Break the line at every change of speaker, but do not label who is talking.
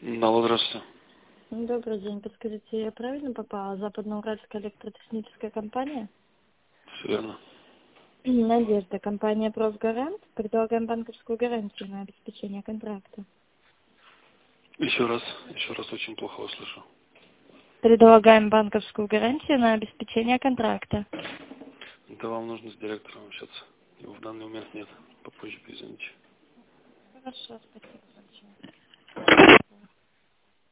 Алло, здравствуйте.
Добрый день. Подскажите, я правильно попала? Западноуральская электротехническая компания?
Все верно.
Надежда. Компания «Профгарант». Предлагаем банковскую гарантию на обеспечение контракта.
Еще раз очень плохо вас слышу.
Предлагаем банковскую гарантию на обеспечение контракта.
Да вам нужно с директором общаться. Его в данный момент нет. Попозже перезвоните.
Хорошо, спасибо.